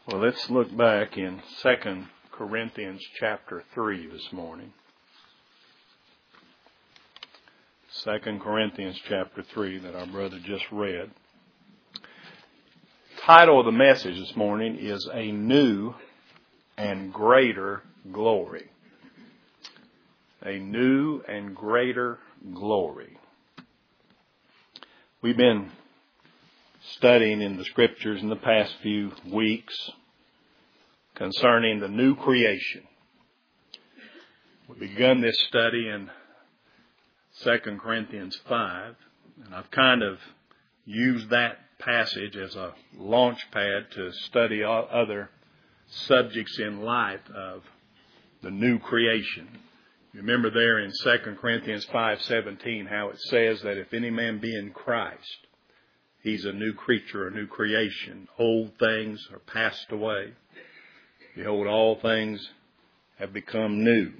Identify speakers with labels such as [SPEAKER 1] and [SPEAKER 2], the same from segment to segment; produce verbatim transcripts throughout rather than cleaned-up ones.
[SPEAKER 1] Well, let's look back in Second Corinthians chapter three this morning. Second Corinthians chapter three that our brother just read. Title of the message this morning is A New and Greater Glory. A New and Greater Glory. We've been studying in the Scriptures in the past few weeks concerning the new creation. We begun this study in Second Corinthians five, and I've kind of used that passage as a launch pad to study other subjects in light of the new creation. Remember there in Second Corinthians five seventeen how it says that if any man be in Christ, he's a new creature, a new creation. Old things are passed away. Behold, all things have become new.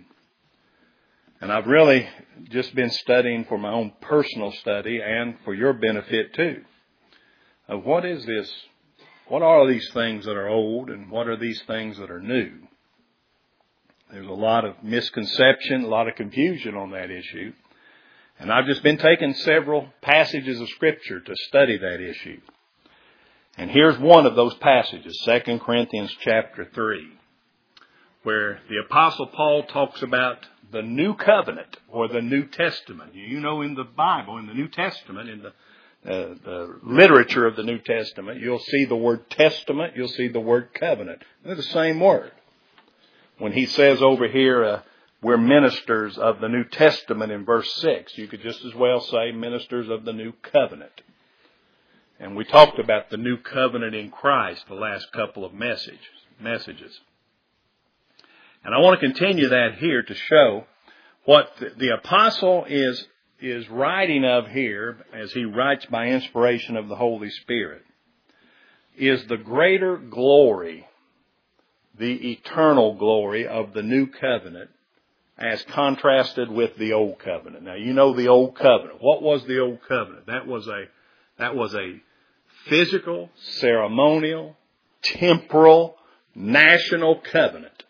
[SPEAKER 1] And I've really just been studying for my own personal study and for your benefit too. Of what is this? What are these things that are old and what are these things that are new? There's a lot of misconception, a lot of confusion on that issue. And I've just been taking several passages of Scripture to study that issue. And here's one of those passages, Second Corinthians chapter three, where the Apostle Paul talks about the New Covenant or the New Testament. You know, in the Bible, in the New Testament, in the, uh, the literature of the New Testament, you'll see the word testament, you'll see the word covenant. They're the same word. When he says over here, uh, we're ministers of the New Testament in verse six. You could just as well say ministers of the New Covenant. And we talked about the New Covenant in Christ the last couple of message, messages. And I want to continue that here to show what the, the apostle is, is writing of here, as he writes by inspiration of the Holy Spirit, is the greater glory, the eternal glory of the New Covenant, as contrasted with the Old Covenant. Now, you know the Old Covenant. What was the Old Covenant? That was a, that was a physical, ceremonial, temporal, national covenant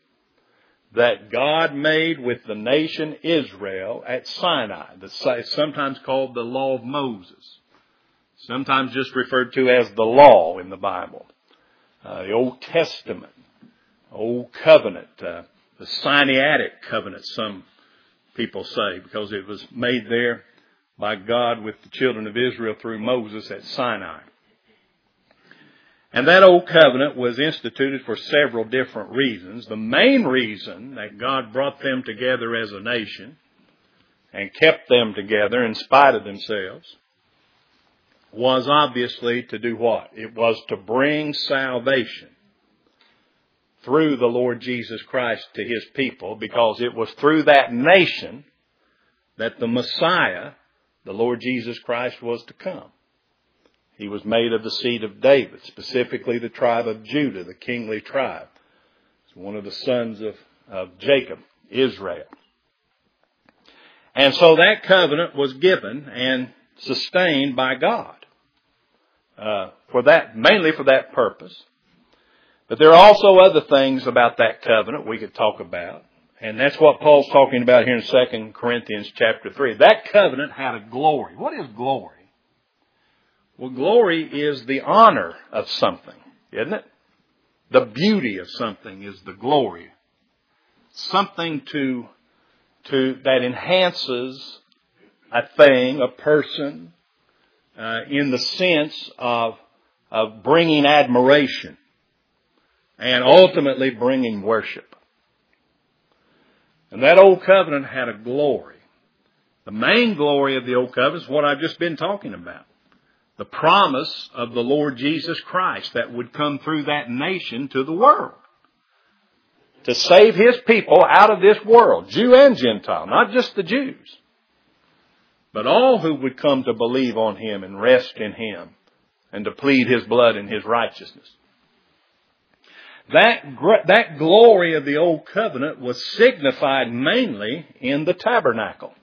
[SPEAKER 1] that God made with the nation Israel at Sinai. It's sometimes called the Law of Moses. Sometimes just referred to as the law in the Bible. Uh, the Old Testament, Old Covenant, uh, the Sinaitic covenant, some people say, because it was made there by God with the children of Israel through Moses at Sinai. And that old covenant was instituted for several different reasons. The main reason that God brought them together as a nation and kept them together in spite of themselves was obviously to do what? It was to bring salvation through the Lord Jesus Christ to His people, because it was through that nation that the Messiah, the Lord Jesus Christ, was to come. He was made of the seed of David, specifically the tribe of Judah, the kingly tribe. It's one of the sons of, of Jacob, Israel. And so that covenant was given and sustained by God uh, for that, mainly for that purpose. But there are also other things about that covenant we could talk about. And that's what Paul's talking about here in Second Corinthians chapter three. That covenant had a glory. What is glory? Well, glory is the honor of something, isn't it? The beauty of something is the glory. Something to, to, that enhances a thing, a person, uh, in the sense of, of bringing admiration and ultimately bringing worship. And that old covenant had a glory. The main glory of the old covenant is what I've just been talking about. The promise of the Lord Jesus Christ that would come through that nation to the world. To save His people out of this world, Jew and Gentile, not just the Jews, but all who would come to believe on Him and rest in Him and to plead His blood and His righteousness. That, that glory of the old covenant was signified mainly in the tabernacle.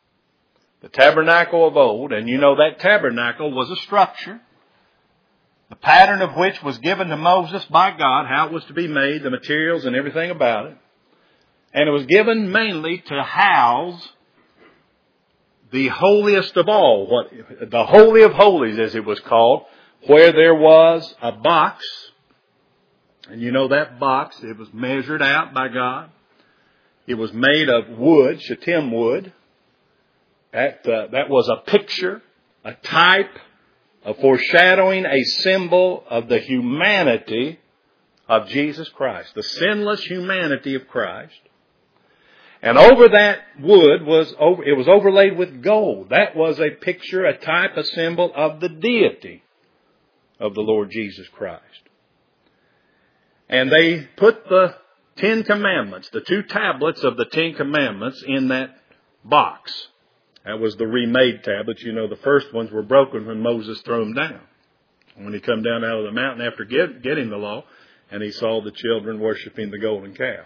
[SPEAKER 1] The tabernacle of old, and you know that tabernacle was a structure the pattern of which was given to Moses by God, how it was to be made, the materials and everything about it. And it was given mainly to house the holiest of all, what the Holy of Holies as it was called, where there was a box. And you know that box, it was measured out by God. It was made of wood, shittim wood. That, uh, that was a picture, a type, a foreshadowing, a symbol of the humanity of Jesus Christ, the sinless humanity of Christ. And over that wood was over, it was overlaid with gold. That was a picture, a type, a symbol of the deity of the Lord Jesus Christ. And they put the Ten Commandments, the two tablets of the Ten Commandments, in that box. That was the remade tablets. You know, the first ones were broken when Moses threw them down. When he come down out of the mountain after get, getting the law, and he saw the children worshiping the golden calf.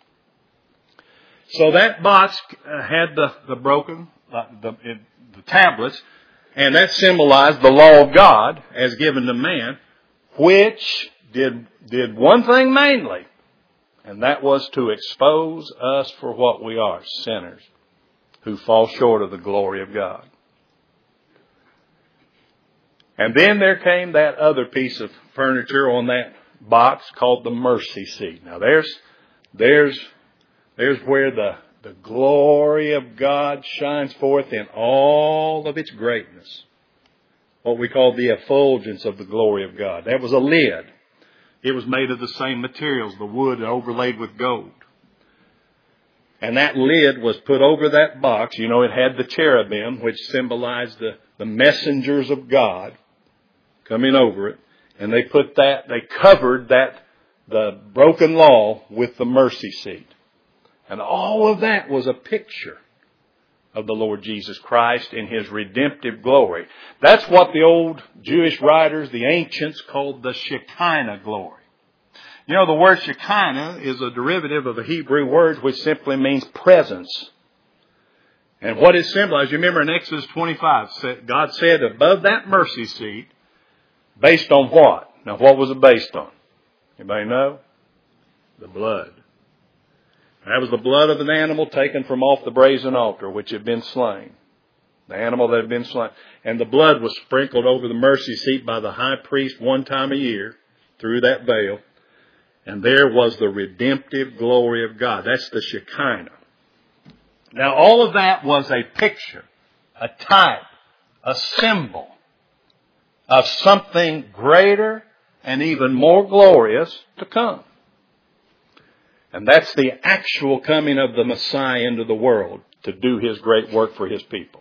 [SPEAKER 1] So that box had the, the broken, uh, the, it, the tablets, and that symbolized the law of God as given to man, which did, did one thing mainly, and that was to expose us for what we are, sinners who fall short of the glory of God. And then there came that other piece of furniture on that box called the mercy seat. Now there's, there's, there's where the, the glory of God shines forth in all of its greatness. What we call the effulgence of the glory of God. That was a lid. It was made of the same materials, the wood overlaid with gold. And that lid was put over that box. You know, it had the cherubim, which symbolized the, the messengers of God coming over it. And they put that, they covered that, the broken law with the mercy seat. And all of that was a picture of the Lord Jesus Christ in His redemptive glory. That's what the old Jewish writers, the ancients, called the Shekinah glory. You know, the word Shekinah is a derivative of a Hebrew word which simply means presence. And what it symbolizes, you remember in Exodus twenty-five, God said above that mercy seat, based on what? Now, what was it based on? Anybody know? The blood. That was the blood of an animal taken from off the brazen altar, which had been slain. The animal that had been slain. And the blood was sprinkled over the mercy seat by the high priest one time a year through that veil. And there was the redemptive glory of God. That's the Shekinah. Now, all of that was a picture, a type, a symbol of something greater and even more glorious to come. And that's the actual coming of the Messiah into the world to do His great work for His people.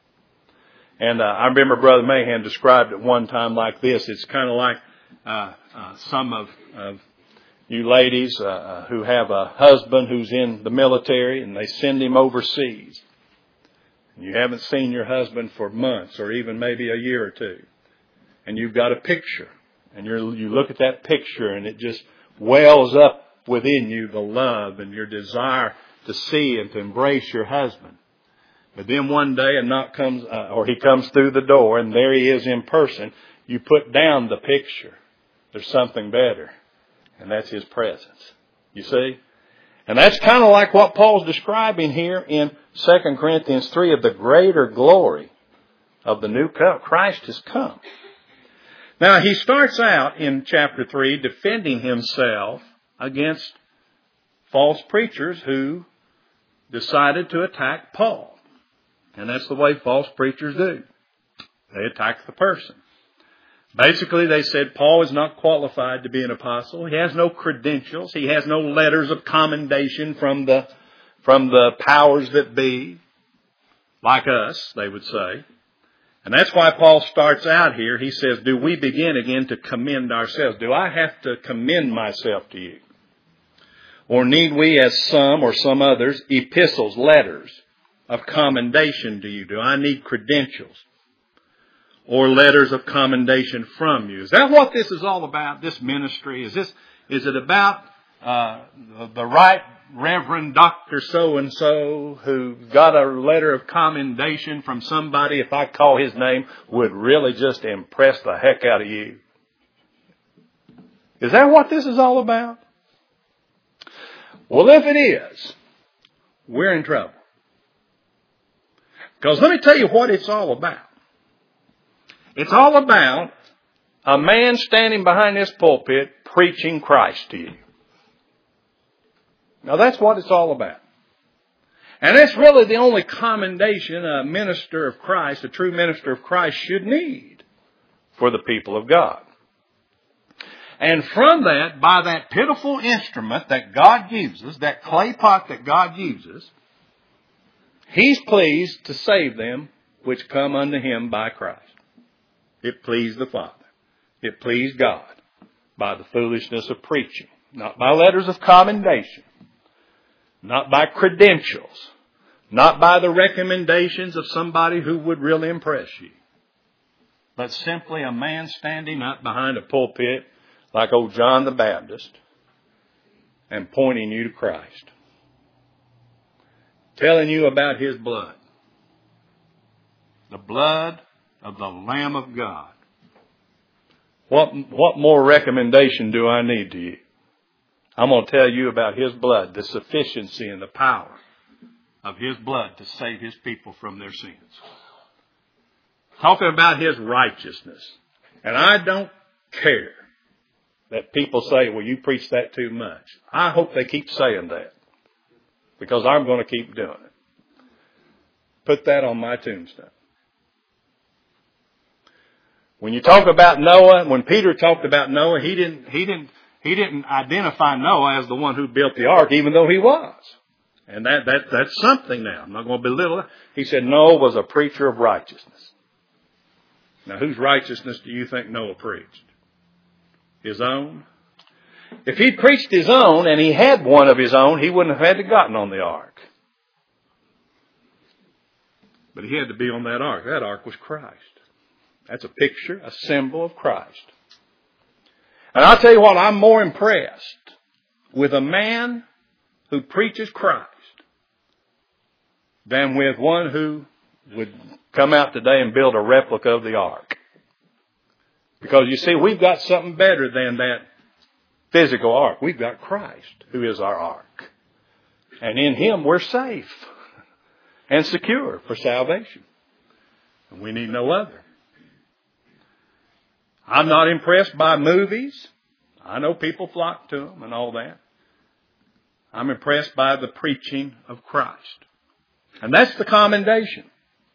[SPEAKER 1] And uh, I remember Brother Mahan described it one time like this. It's kind of like uh, uh, some of, of you ladies uh, who have a husband who's in the military and they send him overseas. You haven't seen your husband for months or even maybe a year or two. And you've got a picture. And you're, you look at that picture and it just wells up within you the love and your desire to see and to embrace your husband. But then one day a knock comes, uh, or he comes through the door and there he is in person. You put down the picture. There's something better. And that's His presence. You see? And that's kind of like what Paul's describing here in Second Corinthians three of the greater glory of the new Christ has come. Now he starts out in chapter three defending himself against false preachers who decided to attack Paul. And that's the way false preachers do. They attack the person. Basically, they said Paul is not qualified to be an apostle. He has no credentials. He has no letters of commendation from the, from the powers that be. Like us, they would say. And that's why Paul starts out here. He says, do we begin again to commend ourselves? Do I have to commend myself to you? Or need we, as some or some others, epistles, letters of commendation to you? Do I need credentials or letters of commendation from you? Is that what this is all about, this ministry? Is this, is it about uh, the, the right Reverend Doctor So-and-so who got a letter of commendation from somebody, if I call his name, would really just impress the heck out of you? Is that what this is all about? Well, if it is, we're in trouble. Because let me tell you what it's all about. It's all about a man standing behind this pulpit preaching Christ to you. Now that's what it's all about. And that's really the only commendation a minister of Christ, a true minister of Christ, should need for the people of God. And from that, by that pitiful instrument that God uses, that clay pot that God uses, He's pleased to save them which come unto Him by Christ. It pleased the Father. It pleased God by the foolishness of preaching, not by letters of commendation, not by credentials, not by the recommendations of somebody who would really impress you, but simply a man standing up behind a pulpit like old John the Baptist and pointing you to Christ, telling you about His blood, the blood of the Lamb of God. What, what more recommendation do I need to you? I'm going to tell you about His blood, the sufficiency and the power of His blood to save His people from their sins. Talking about His righteousness. And I don't care that people say, well, you preach that too much. I hope they keep saying that, because I'm going to keep doing it. Put that on my tombstone. When you talk about Noah, when Peter talked about Noah, he didn't, he didn't, he didn't identify Noah as the one who built the ark, even though he was. And that, that, that's something now. I'm not going to belittle it. He said Noah was a preacher of righteousness. Now, whose righteousness do you think Noah preached? His own? If he'd preached his own and he had one of his own, he wouldn't have had to gotten on the ark. But he had to be on that ark. That ark was Christ. That's a picture, a symbol of Christ. And I'll tell you what, I'm more impressed with a man who preaches Christ than with one who would come out today and build a replica of the ark. Because you see, we've got something better than that physical ark. We've got Christ, who is our ark. And in Him we're safe and secure for salvation. And we need no other. I'm not impressed by movies. I know people flock to them and all that. I'm impressed by the preaching of Christ. And that's the commendation.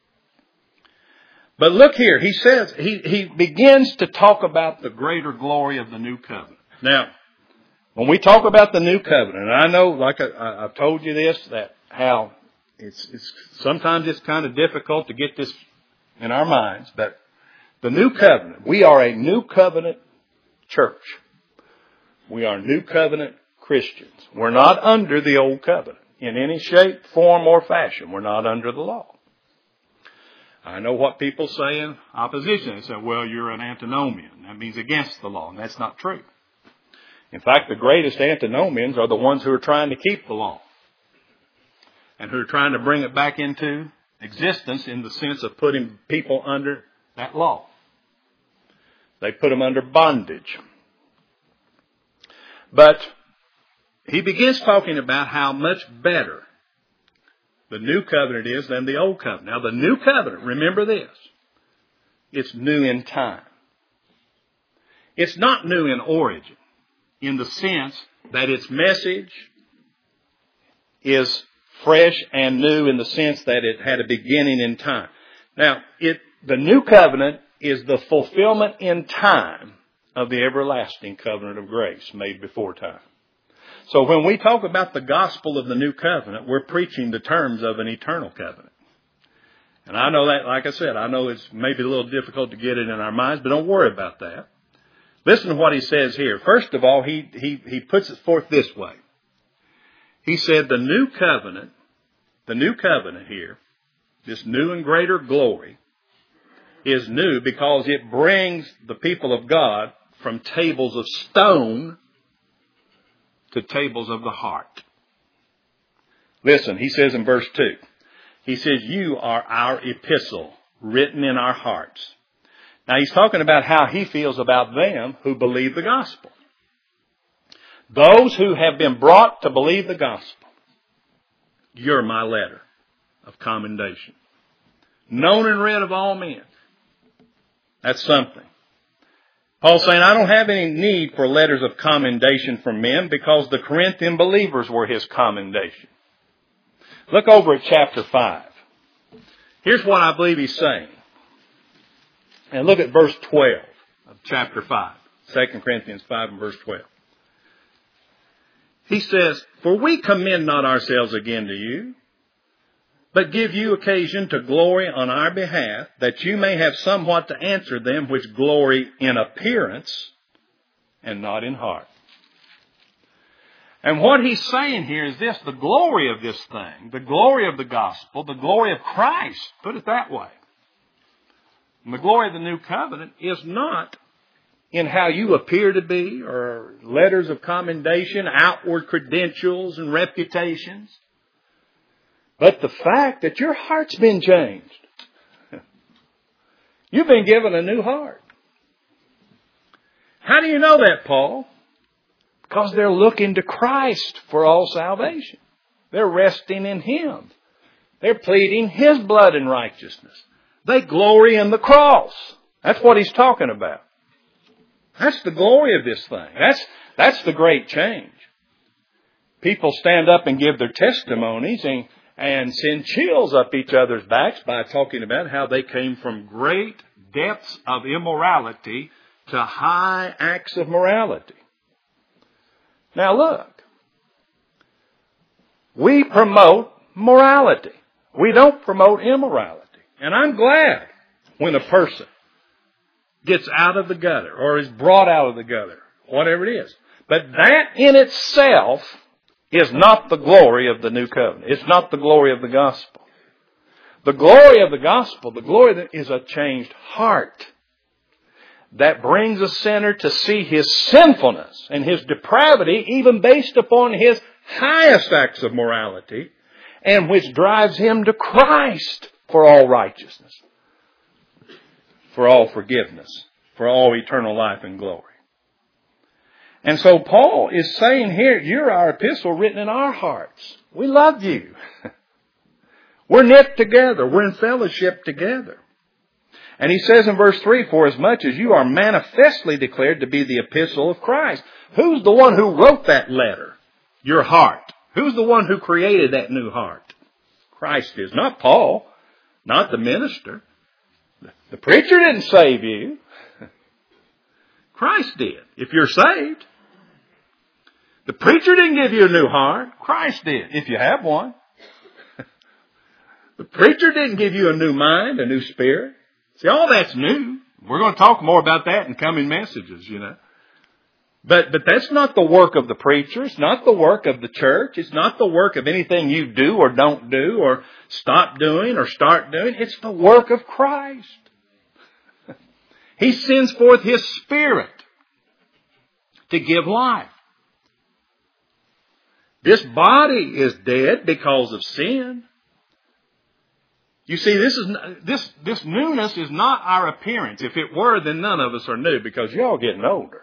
[SPEAKER 1] But look here, he says, he, he begins to talk about the greater glory of the new covenant. Now, when we talk about the new covenant, and I know, like I, I've told you this, that how it's, it's sometimes it's kind of difficult to get this in our minds, but the new covenant, we are a new covenant church. We are new covenant Christians. We're not under the old covenant in any shape, form, or fashion. We're not under the law. I know what people say in opposition. They say, well, you're an antinomian. That means against the law. And that's not true. In fact, the greatest antinomians are the ones who are trying to keep the law. And who are trying to bring it back into existence in the sense of putting people under that law. They put them under bondage. But he begins talking about how much better the new covenant is than the old covenant. Now, the new covenant, remember this, it's new in time. It's not new in origin, in the sense that its message is fresh and new in the sense that it had a beginning in time. Now, it, the new covenant is the fulfillment in time of the everlasting covenant of grace made before time. So when we talk about the gospel of the new covenant, we're preaching the terms of an eternal covenant. And I know that, like I said, I know it's maybe a little difficult to get it in our minds, but don't worry about that. Listen to what he says here. First of all, he, he, he puts it forth this way. He said the new covenant, the new covenant here, this new and greater glory, is new because it brings the people of God from tables of stone to tables of the heart. Listen, he says in verse two, he says, you are our epistle written in our hearts. Now he's talking about how he feels about them who believe the gospel. Those who have been brought to believe the gospel, you're my letter of commendation. Known and read of all men. That's something. Paul's saying, I don't have any need for letters of commendation from men because the Corinthian believers were his commendation. Look over at chapter five. Here's what I believe he's saying. And look at verse twelve of chapter five. Second Corinthians five and verse twelve. He says, for we commend not ourselves again to you, but give you occasion to glory on our behalf, that you may have somewhat to answer them which glory in appearance and not in heart. And what he's saying here is this, the glory of this thing, the glory of the gospel, the glory of Christ, put it that way. And the glory of the new covenant is not in how you appear to be, or letters of commendation, outward credentials and reputations, but the fact that your heart's been changed. You've been given a new heart. How do you know that, Paul? Because they're looking to Christ for all salvation. They're resting in Him. They're pleading His blood and righteousness. They glory in the cross. That's what he's talking about. That's the glory of this thing. That's, that's the great change. People stand up and give their testimonies and, and send chills up each other's backs by talking about how they came from great depths of immorality to high acts of morality. Now look, we promote morality. We don't promote immorality. And I'm glad when a person gets out of the gutter or is brought out of the gutter, whatever it is. But that in itself is not the glory of the new covenant. It's not the glory of the gospel. The glory of the gospel, the glory that is a changed heart that brings a sinner to see his sinfulness and his depravity, even based upon his highest acts of morality, and which drives him to Christ for all righteousness, for all forgiveness, for all eternal life and glory. And so Paul is saying here, you're our epistle written in our hearts. We love you. We're knit together. We're in fellowship together. And he says in verse three, for as much as you are manifestly declared to be the epistle of Christ. Who's the one who wrote that letter? Your heart. Who's the one who created that new heart? Christ is. Not Paul. Not the minister. The preacher didn't save you. Christ did. If you're saved. The preacher didn't give you a new heart. Christ did. If you have one. The preacher didn't give you a new mind, a new spirit. See, all that's new. We're going to talk more about that in coming messages, you know. But, but that's not the work of the preacher. It's not the work of the church. It's not the work of anything you do or don't do or stop doing or start doing. It's the work of Christ. He sends forth His Spirit to give life. This body is dead because of sin. You see, this is this this newness is not our appearance. If it were, then none of us are new because you're all getting older.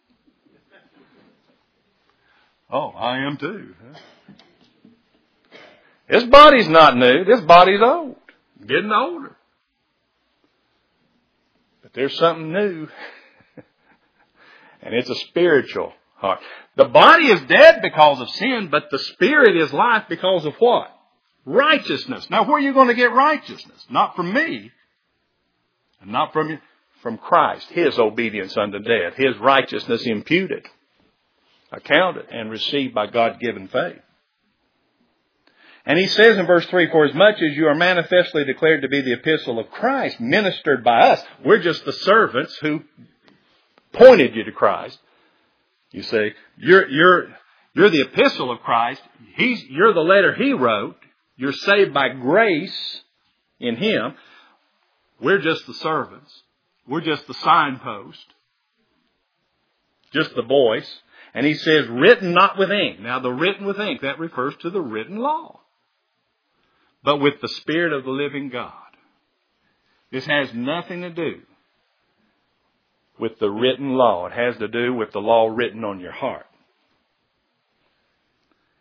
[SPEAKER 1] Oh, I am too. This body's not new. This body's old. Getting older. But there's something new. And it's a spiritual heart. The body is dead because of sin, but the spirit is life because of what? Righteousness. Now, where are you going to get righteousness? Not from me. And not from you. From Christ. His obedience unto death. His righteousness imputed. Accounted and received by God-given faith. And he says in verse three, for as much as you are manifestly declared to be the epistle of Christ, ministered by us, we're just the servants who pointed you to Christ. You see, you're, you're, you're the epistle of Christ. He's, you're the letter He wrote. You're saved by grace in Him. We're just the servants. We're just the signpost. Just the voice. And he says, written not with ink. Now, the written with ink, that refers to the written law. But with the Spirit of the living God. This has nothing to do with the written law. It has to do with the law written on your heart.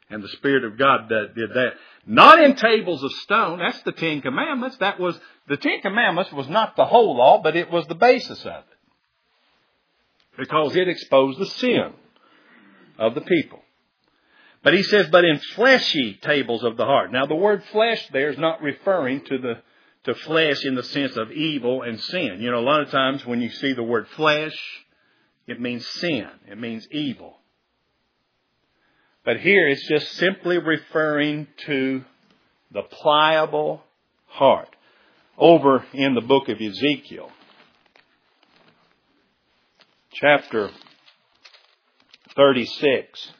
[SPEAKER 1] And the Spirit of God did that. Not in tables of stone. That's the Ten Commandments. That was, the Ten Commandments was not the whole law, but it was the basis of it. Because it exposed the sin of the people. But he says, but in fleshy tables of the heart. Now the word flesh there is not referring to the to flesh in the sense of evil and sin. You know, a lot of times when you see the word flesh, it means sin. It means evil. But here it's just simply referring to the pliable heart. Over in the book of Ezekiel, chapter thirty-six,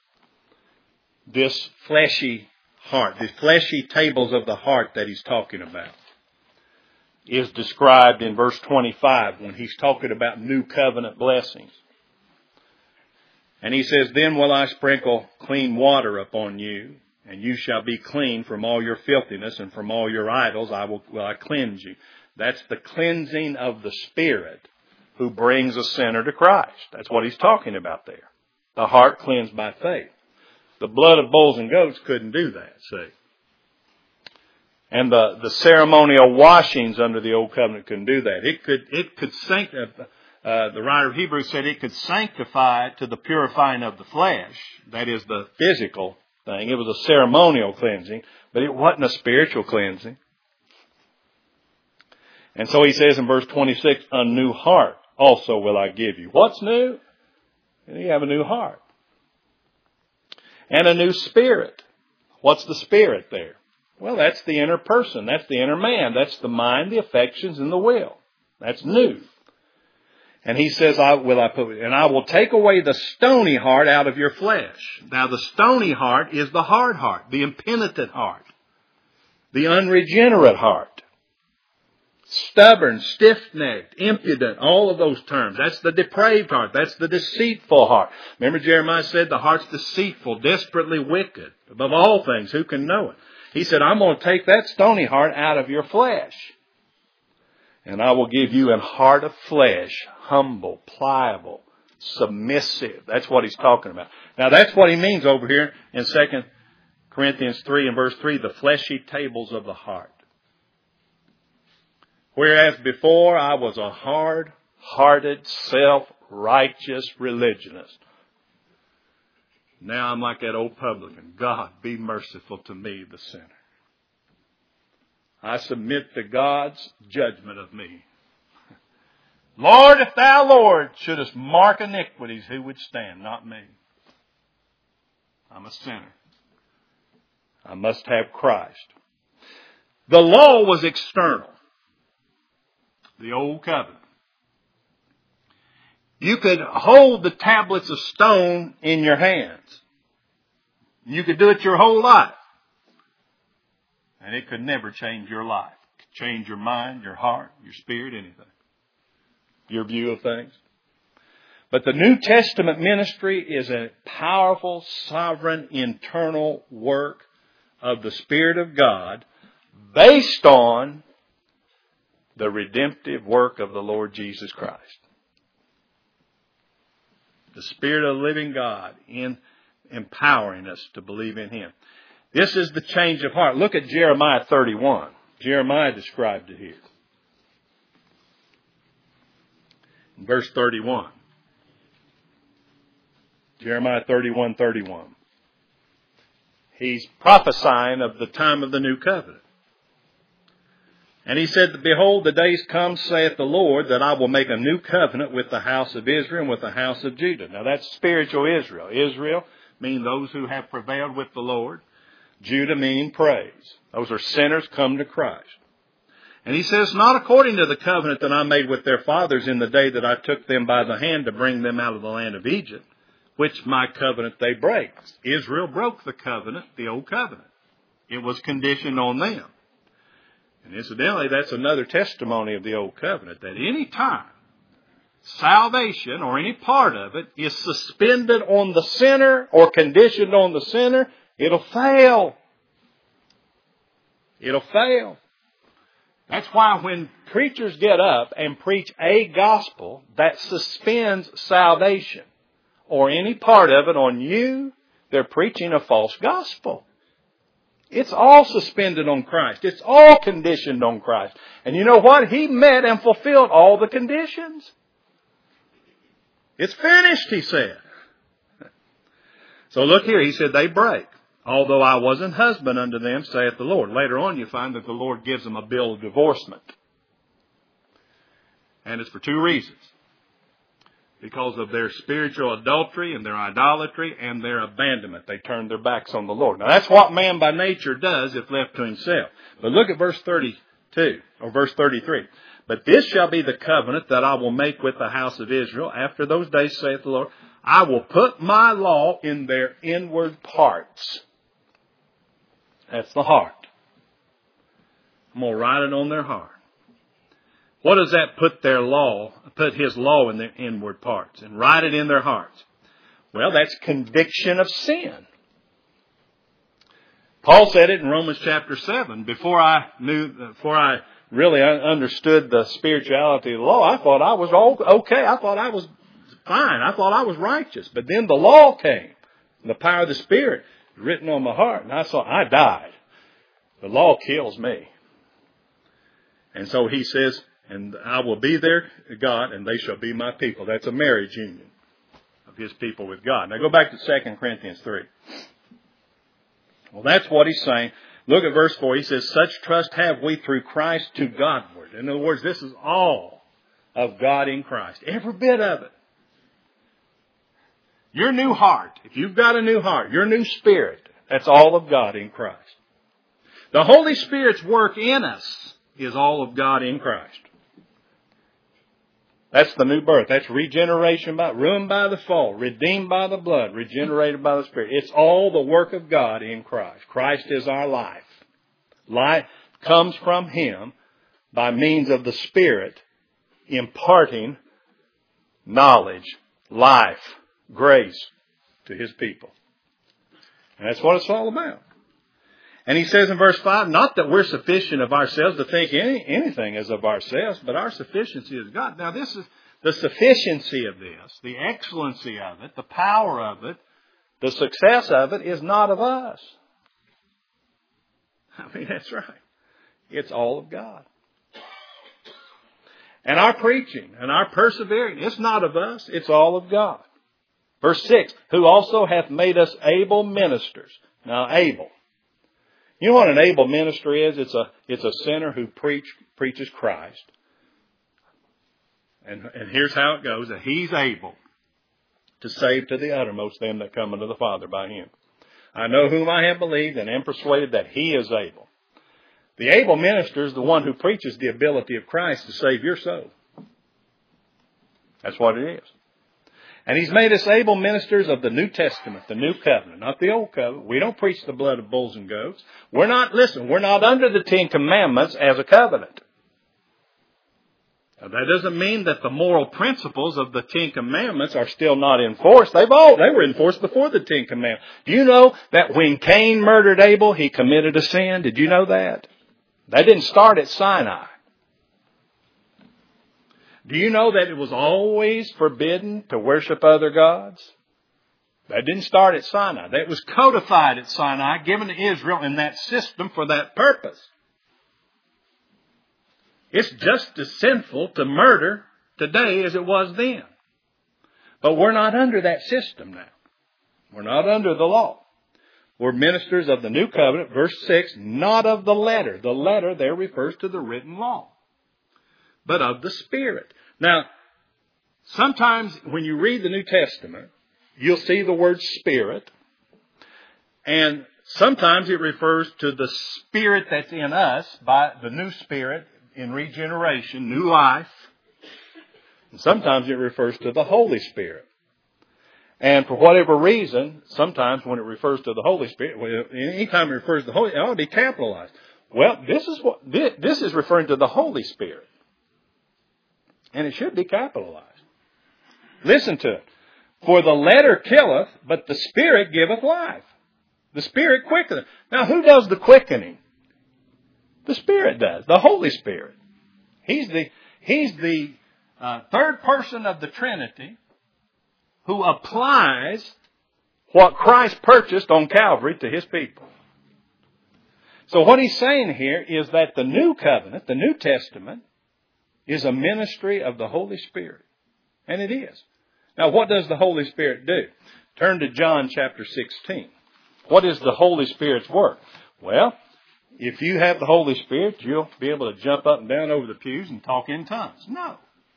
[SPEAKER 1] this fleshy heart, the fleshy tables of the heart that he's talking about, is described in verse twenty-five when he's talking about new covenant blessings. And he says, then will I sprinkle clean water upon you, and you shall be clean from all your filthiness, and from all your idols I will, will I cleanse you. That's the cleansing of the Spirit who brings a sinner to Christ. That's what he's talking about there. The heart cleansed by faith. The blood of bulls and goats couldn't do that, see. And the, the ceremonial washings under the Old Covenant couldn't do that. It could, it could sanctify. Uh, the writer of Hebrews said it could sanctify to the purifying of the flesh. That is the physical thing. It was a ceremonial cleansing, but it wasn't a spiritual cleansing. And so he says in verse twenty-six, a new heart also will I give you. What's new? You have a new heart. And a new spirit. What's the spirit there? Well, that's the inner person. That's the inner man. That's the mind, the affections, and the will. That's new. And he says, I will I put, and I will take away the stony heart out of your flesh. Now the stony heart is the hard heart, the impenitent heart, the unregenerate heart. Stubborn, stiff-necked, impudent, all of those terms. That's the depraved heart. That's the deceitful heart. Remember Jeremiah said the heart's deceitful, desperately wicked. Above all things, who can know it? He said, I'm going to take that stony heart out of your flesh. And I will give you a heart of flesh, humble, pliable, submissive. That's what he's talking about. Now that's what he means over here in Second Corinthians three and verse three, the fleshy tables of the heart. Whereas before I was a hard-hearted, self-righteous religionist. Now I'm like that old publican. God, be merciful to me, the sinner. I submit to God's judgment of me. Lord, if thou, Lord, shouldest mark iniquities, who would stand? Not me. I'm a sinner. I must have Christ. The law was external. The Old Covenant. You could hold the tablets of stone in your hands. You could do it your whole life. And it could never change your life. It could change your mind, your heart, your spirit, anything. Your view of things. But the New Testament ministry is a powerful, sovereign, internal work of the Spirit of God based on the redemptive work of the Lord Jesus Christ. The Spirit of the living God in empowering us to believe in Him. This is the change of heart. Look at Jeremiah thirty-one. Jeremiah described it here. In verse thirty-one. Jeremiah thirty-one, thirty-one. He's prophesying of the time of the new covenant. And he said, behold, the days come, saith the Lord, that I will make a new covenant with the house of Israel and with the house of Judah. Now that's spiritual Israel. Israel mean those who have prevailed with the Lord. Judah meaning praise. Those are sinners come to Christ. And he says, not according to the covenant that I made with their fathers in the day that I took them by the hand to bring them out of the land of Egypt, which my covenant they break. Israel broke the covenant, the old covenant. It was conditioned on them. And incidentally, that's another testimony of the old covenant, that any time salvation or any part of it is suspended on the sinner or conditioned on the sinner, it'll fail. It'll fail. That's why when preachers get up and preach a gospel that suspends salvation or any part of it on you, They're preaching a false gospel. It's all suspended on Christ. It's all conditioned on Christ. And you know what? He met and fulfilled all the conditions. It's finished, he said. So look here, he said they break. Although I was an husband unto them, saith the Lord. Later on you find that the Lord gives them a bill of divorcement. And it's for two reasons. Because of their spiritual adultery and their idolatry and their abandonment. They turned their backs on the Lord. Now that's what man by nature does if left to himself. But look at verse thirty-two, or verse thirty-three. But this shall be the covenant that I will make with the house of Israel. After those days, saith the Lord, I will put my law in their inward parts. That's the heart. I'm going to write it on their heart. What does that put their law, put His law in their inward parts and write it in their hearts? Well, that's conviction of sin. Paul said it in Romans chapter seven. Before I knew, before I really understood the spirituality of the law, I thought I was all okay. I thought I was fine. I thought I was righteous. But then the law came. The power of the Spirit written on my heart. And I saw I died. The law kills me. And so he says, and I will be their God, and they shall be my people. That's a marriage union of His people with God. Now go back to Second Corinthians three. Well, that's what he's saying. Look at verse four. He says, such trust have we through Christ to Godward. In other words, this is all of God in Christ. Every bit of it. Your new heart, if you've got a new heart, your new spirit, that's all of God in Christ. The Holy Spirit's work in us is all of God in Christ. That's the new birth. That's regeneration, by, ruined by the fall, redeemed by the blood, regenerated by the Spirit. It's all the work of God in Christ. Christ is our life. Life comes from Him by means of the Spirit imparting knowledge, life, grace to His people. And that's what it's all about. And he says in verse five, not that we're sufficient of ourselves to think any, anything as of ourselves, but our sufficiency is God. Now this is the sufficiency of this, the excellency of it, the power of it, the success of it is not of us. I mean, that's right. It's all of God. And our preaching and our persevering, it's not of us, it's all of God. Verse six, who also hath made us able ministers. Now, able. You know what an able minister is? It's a it's a sinner who preach, preaches Christ. And, and here's how it goes. That he's able to save to the uttermost them that come unto the Father by Him. I know whom I have believed and am persuaded that He is able. The able minister is the one who preaches the ability of Christ to save your soul. That's what it is. And He's made us able ministers of the New Testament, the New Covenant, not the Old Covenant. We don't preach the blood of bulls and goats. We're not, listen, we're not under the Ten Commandments as a covenant. Now, that doesn't mean that the moral principles of the Ten Commandments are still not enforced. They've all, they were enforced before the Ten Commandments. Do you know that when Cain murdered Abel, he committed a sin? Did you know that? That didn't start at Sinai. Do you know that it was always forbidden to worship other gods? That didn't start at Sinai. That was codified at Sinai, given to Israel in that system for that purpose. It's just as sinful to murder today as it was then. But we're not under that system now. We're not under the law. We're ministers of the New Covenant, verse six, not of the letter. The letter there refers to the written law, but of the Spirit. Now, sometimes when you read the New Testament, you'll see the word Spirit. And sometimes it refers to the Spirit that's in us by the new Spirit in regeneration, new life. And sometimes it refers to the Holy Spirit. And for whatever reason, sometimes when it refers to the Holy Spirit, anytime it refers to the Holy, it ought to be capitalized. Well, this is what this is referring to the Holy Spirit. And it should be capitalized. Listen to it. For the letter killeth, but the Spirit giveth life. The Spirit quickeneth. Now, who does the quickening? The Spirit does. The Holy Spirit. He's the, he's the uh, third person of the Trinity who applies what Christ purchased on Calvary to His people. So what He's saying here is that the New Covenant, the New Testament, is a ministry of the Holy Spirit. And it is. Now, what does the Holy Spirit do? Turn to John chapter sixteen. What is the Holy Spirit's work? Well, if you have the Holy Spirit, you'll be able to jump up and down over the pews and talk in tongues. No.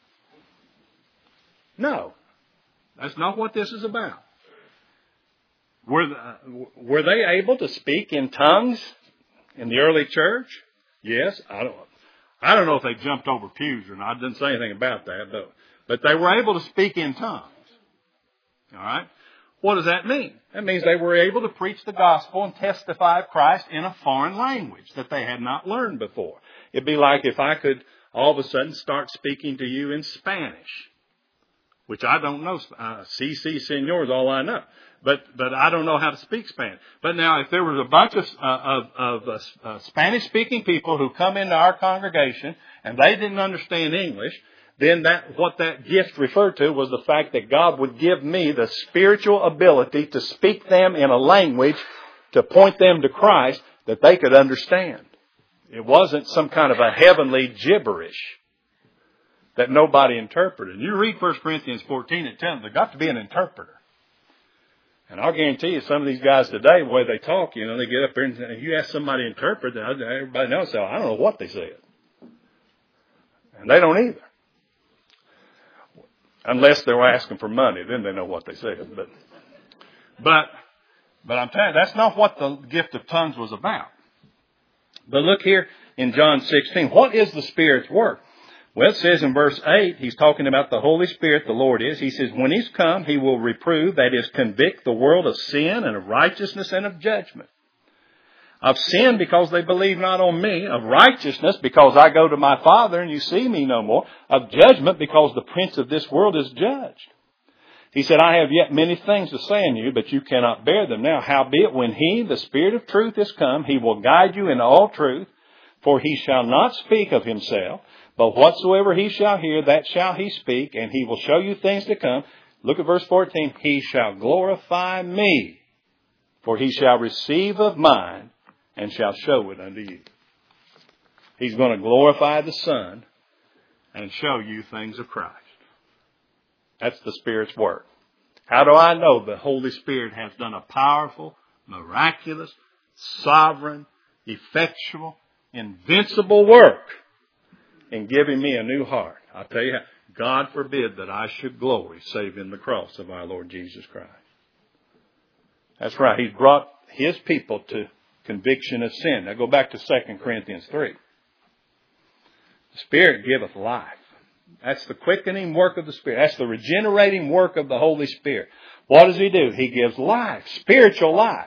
[SPEAKER 1] No. That's not what this is about. Were, the, were they able to speak in tongues in the early church? Yes. I don't, I don't know if they jumped over pews or not. I didn't say anything about that, though. But they were able to speak in tongues. All right? What does that mean? That means they were able to preach the gospel and testify of Christ in a foreign language that they had not learned before. It'd be like if I could all of a sudden start speaking to you in Spanish, which I don't know. Uh, Si, si, senor is all I know. But but I don't know how to speak Spanish. But now if there was a bunch of, uh, of, of uh, uh, Spanish-speaking people who come into our congregation and they didn't understand English, then that what that gift referred to was the fact that God would give me the spiritual ability to speak them in a language to point them to Christ that they could understand. It wasn't some kind of a heavenly gibberish that nobody interpreted. You read First Corinthians fourteen, it tells them there's got to be an interpreter. And I'll guarantee you some of these guys today, the way they talk, you know, they get up there and if you ask somebody to interpret, everybody knows, so I don't know what they said. And they don't either. Unless they were asking for money, then they know what they said. But, but, but I'm telling you, that's not what the gift of tongues was about. But look here in John sixteen. What is the Spirit's work? Well, it says in verse eight, He's talking about the Holy Spirit, the Lord is. He says, when He's come, He will reprove, that is, convict the world of sin and of righteousness and of judgment. Of sin because they believe not on me. Of righteousness because I go to my Father and you see me no more. Of judgment because the prince of this world is judged. He said, I have yet many things to say unto you, but you cannot bear them now. Howbeit, when He, the Spirit of truth, is come, He will guide you into all truth. For He shall not speak of Himself, but whatsoever He shall hear, that shall He speak, and He will show you things to come. Look at verse fourteen. He shall glorify me, for He shall receive of mine, and shall show it unto you. He's going to glorify the Son and show you things of Christ. That's the Spirit's work. How do I know the Holy Spirit has done a powerful, miraculous, sovereign, effectual, invincible work in giving me a new heart? I'll tell you how. God forbid that I should glory save in the cross of our Lord Jesus Christ. That's right. He's brought His people to conviction of sin. Now go back to Second Corinthians three. The Spirit giveth life. That's the quickening work of the Spirit. That's the regenerating work of the Holy Spirit. What does He do? He gives life, spiritual life.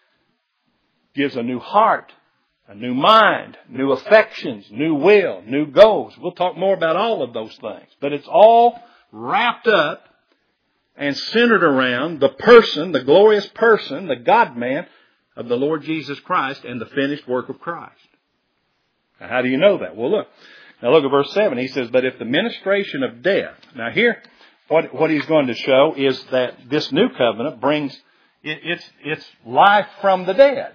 [SPEAKER 1] Gives a new heart, a new mind, new affections, new will, new goals. We'll talk more about all of those things. But it's all wrapped up and centered around the person, the glorious person, the God-man of the Lord Jesus Christ and the finished work of Christ. Now, how do you know that? Well, look. Now look at verse seven. He says, but if the ministration of death. Now here, what, what he's going to show is that this new covenant brings, it, it's, it's life from the dead.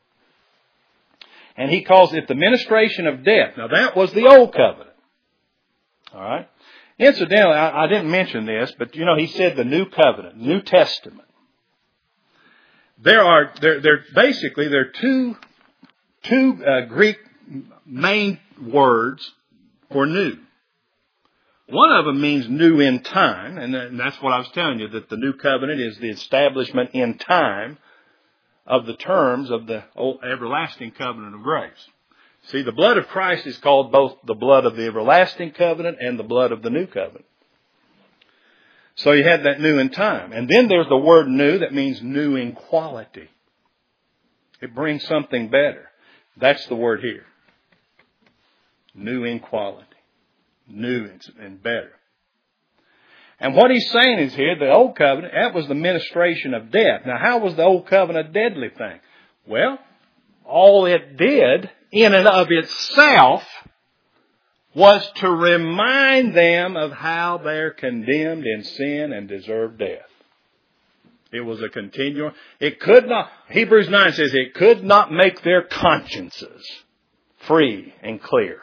[SPEAKER 1] And he calls it the ministration of death. Now that was the old covenant. All right. Incidentally, I, I didn't mention this, but you know, he said the new covenant, New Testament. There are, there, there, basically, there are two, two uh, Greek main words for new. One of them means new in time, and that's what I was telling you, that the new covenant is the establishment in time of the terms of the old everlasting covenant of grace. See, the blood of Christ is called both the blood of the everlasting covenant and the blood of the new covenant. So you had that new in time. And then there's the word new that means new in quality. It brings something better. That's the word here. New in quality. New and better. And what he's saying is here, the old covenant, that was the ministration of death. Now, how was the old covenant a deadly thing? Well, all it did in and of itself was to remind them of how they're condemned in sin and deserve death. It was a continual. It could not, Hebrews nine says, it could not make their consciences free and clear.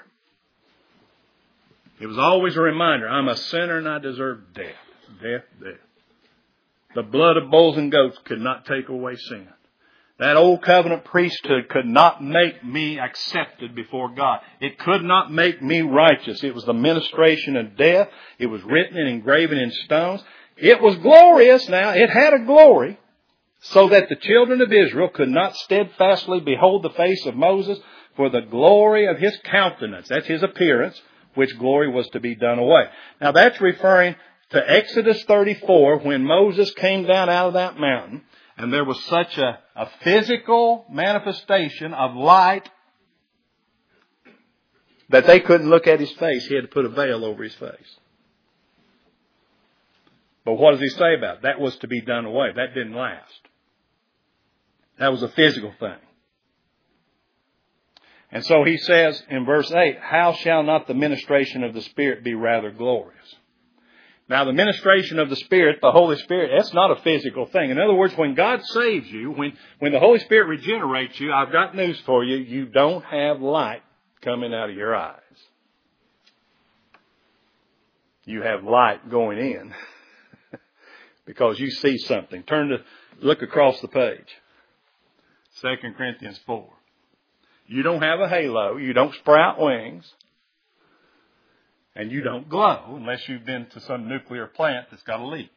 [SPEAKER 1] It was always a reminder, I'm a sinner and I deserve death. Death, death. The blood of bulls and goats could not take away sin. That old covenant priesthood could not make me accepted before God. It could not make me righteous. It was the ministration of death. It was written and engraven in stones. It was glorious now. It had a glory so that the children of Israel could not steadfastly behold the face of Moses for the glory of his countenance. That's his appearance, which glory was to be done away. Now that's referring to Exodus thirty-four when Moses came down out of that mountain. And there was such a, a physical manifestation of light that they couldn't look at his face. He had to put a veil over his face. But what does he say about it? That was to be done away. That didn't last. That was a physical thing. And so he says in verse eight, how shall not the ministration of the Spirit be rather glorious? Now, the ministration of the Spirit, the Holy Spirit, that's not a physical thing. In other words, when God saves you, when, when the Holy Spirit regenerates you, I've got news for you. You don't have light coming out of your eyes. You have light going in because you see something. Turn to, look across the page. Second Corinthians four. You don't have a halo. You don't sprout wings. And you don't glow unless you've been to some nuclear plant that's got a leak.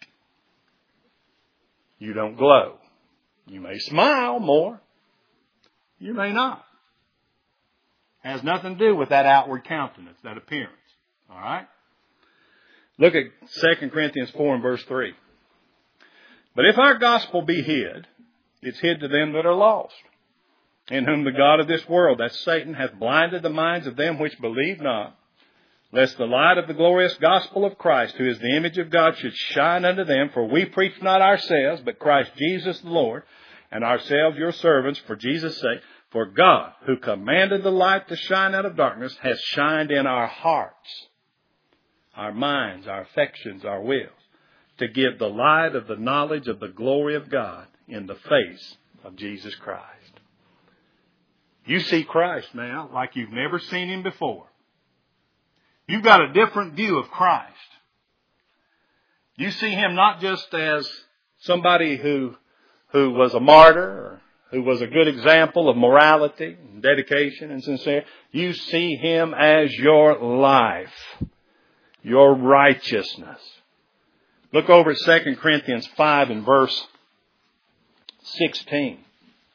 [SPEAKER 1] You don't glow. You may smile more. You may not. It has nothing to do with that outward countenance, that appearance. All right? Look at Second Corinthians four and verse three. But if our gospel be hid, it's hid to them that are lost, in whom the God of this world, that's Satan, hath blinded the minds of them which believe not, lest the light of the glorious gospel of Christ, who is the image of God, should shine unto them. For we preach not ourselves, but Christ Jesus the Lord, and ourselves your servants for Jesus' sake. For God, who commanded the light to shine out of darkness, has shined in our hearts, our minds, our affections, our wills, to give the light of the knowledge of the glory of God in the face of Jesus Christ. You see Christ now like you've never seen Him before. You've got a different view of Christ. You see Him not just as somebody who, who was a martyr, or who was a good example of morality and dedication and sincerity. You see Him as your life, your righteousness. Look over at Second Corinthians five and verse sixteen.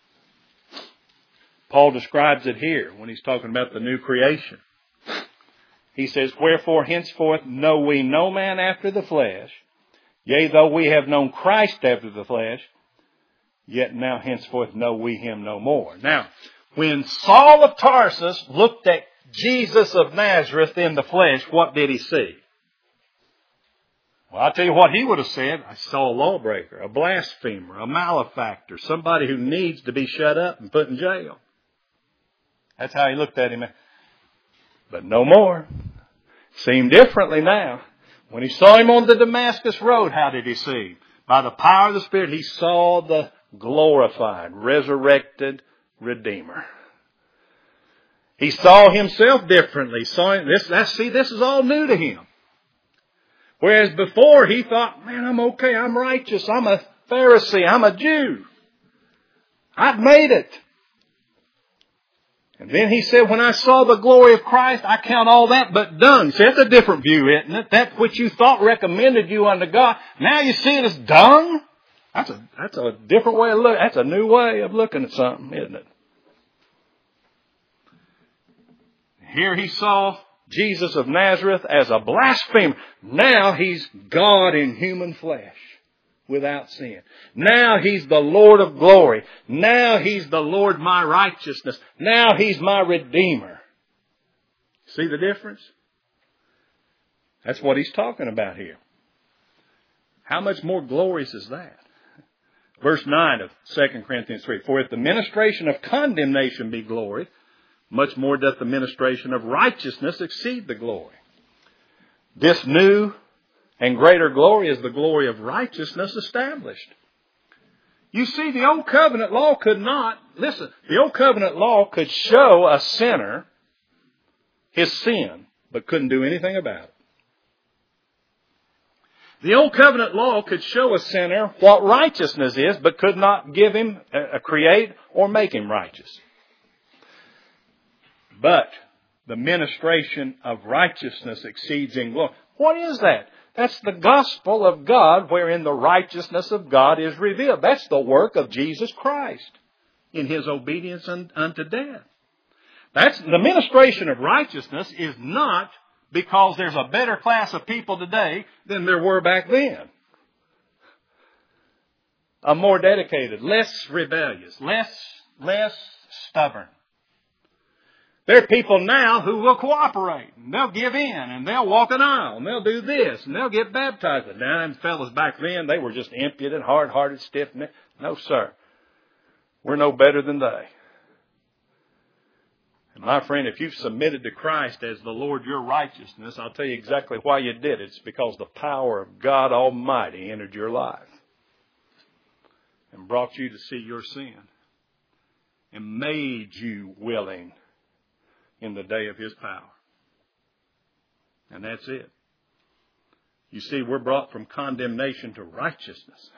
[SPEAKER 1] Paul describes it here when he's talking about the new creation. He says, wherefore henceforth know we no man after the flesh. Yea, though we have known Christ after the flesh, yet now henceforth know we Him no more. Now, when Saul of Tarsus looked at Jesus of Nazareth in the flesh, what did he see? Well, I'll tell you what he would have said. I saw a lawbreaker, a blasphemer, a malefactor, somebody who needs to be shut up and put in jail. That's how he looked at him. But no more. Seen differently now. When he saw him on the Damascus road, how did he see him? By the power of the Spirit, he saw the glorified, resurrected Redeemer. He saw himself differently. Saw him, this, that's, see, this is all new to him. Whereas before he thought, man, I'm okay. I'm righteous. I'm a Pharisee. I'm a Jew. I've made it. And then he said, when I saw the glory of Christ, I count all that but dung. See, that's a different view, isn't it? That which you thought recommended you unto God, now you see it as dung? That's a, that's a different way of looking. That's a new way of looking at something, isn't it? Here he saw Jesus of Nazareth as a blasphemer. Now he's God in human flesh without sin. Now he's the Lord of glory. Now he's the Lord my righteousness. Now he's my Redeemer. See the difference? That's what he's talking about here. How much more glorious is that? Verse nine of Second Corinthians three. For if the ministration of condemnation be glory, much more doth the ministration of righteousness exceed the glory. This new and greater glory is the glory of righteousness established. You see, the Old Covenant law could not, listen, the Old Covenant law could show a sinner his sin, but couldn't do anything about it. The Old Covenant law could show a sinner what righteousness is, but could not give him, uh, create or make him righteous. But the ministration of righteousness exceeds in glory. What is that? That's the gospel of God, wherein the righteousness of God is revealed. That's the work of Jesus Christ in His obedience unto death. That's the ministration of righteousness is not because there's a better class of people today than there were back then. A more dedicated, less rebellious, less, less stubborn. There are people now who will cooperate, and they'll give in, and they'll walk an aisle, and they'll do this, and they'll get baptized. Now, them fellas back then, they were just impudent, hard-hearted, stiff-necked. No, sir. We're no better than they. And my friend, if you've submitted to Christ as the Lord your righteousness, I'll tell you exactly why you did it. It's because the power of God Almighty entered your life and brought you to see your sin and made you willing in the day of His power. And that's it. You see, we're brought from condemnation to righteousness.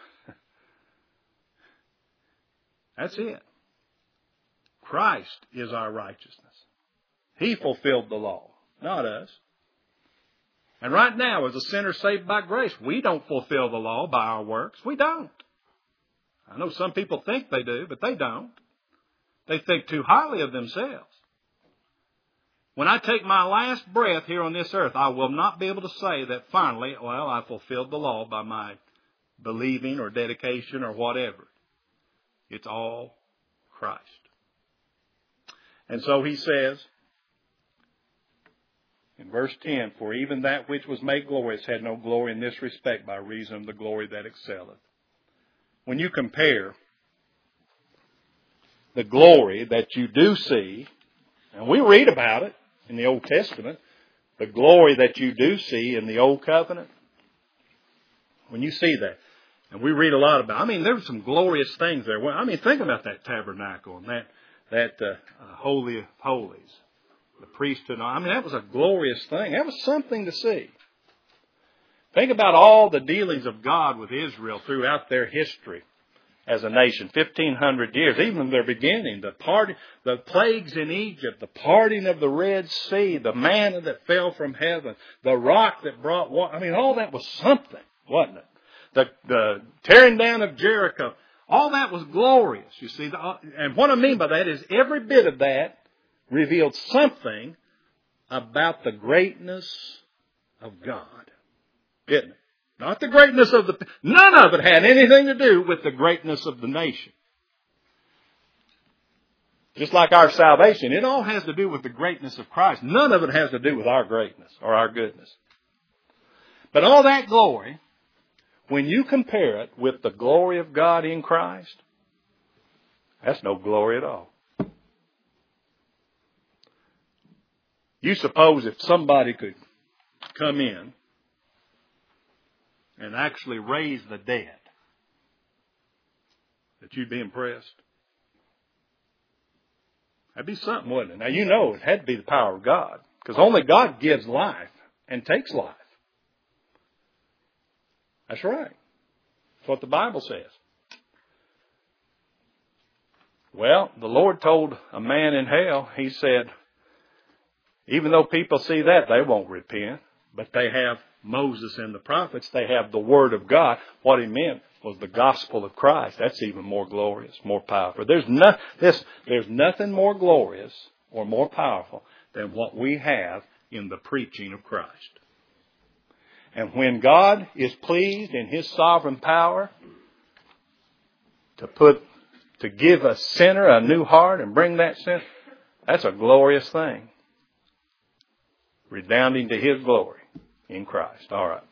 [SPEAKER 1] That's it. Christ is our righteousness. He fulfilled the law, not us. And right now, as a sinner saved by grace, we don't fulfill the law by our works. We don't. I know some people think they do, but they don't. They think too highly of themselves. When I take my last breath here on this earth, I will not be able to say that finally, well, I fulfilled the law by my believing or dedication or whatever. It's all Christ. And so he says in verse ten, for even that which was made glorious had no glory in this respect by reason of the glory that excelleth. When you compare the glory that you do see, and we read about it in the Old Testament, the glory that you do see in the Old Covenant, when you see that, and we read a lot about it, I mean, there's some glorious things there. I mean, think about that tabernacle and that, that uh, uh, Holy of Holies, the priesthood. I mean, that was a glorious thing. That was something to see. Think about all the dealings of God with Israel throughout their history as a nation, fifteen hundred years, even in their beginning, the party, the plagues in Egypt, the parting of the Red Sea, the manna that fell from heaven, the rock that brought water. I mean, all that was something, wasn't it? The, the tearing down of Jericho, all that was glorious, you see. And what I mean by that is every bit of that revealed something about the greatness of God, didn't it? Not the greatness of the... None of it had anything to do with the greatness of the nation. Just like our salvation, it all has to do with the greatness of Christ. None of it has to do with our greatness or our goodness. But all that glory, when you compare it with the glory of God in Christ, that's no glory at all. You suppose if somebody could come in and actually raise the dead, that you'd be impressed? That'd be something, wouldn't it? Now, you know it had to be the power of God, because only God gives life and takes life. That's right. That's what the Bible says. Well, the Lord told a man in hell, He said, even though people see that, they won't repent, but they have Moses and the prophets, they have the Word of God. What He meant was the gospel of Christ. That's even more glorious, more powerful. There's, no, this, there's nothing more glorious or more powerful than what we have in the preaching of Christ. And when God is pleased in His sovereign power to put, to give a sinner a new heart and bring that sin, that's a glorious thing. Redounding to His glory in Christ. All right.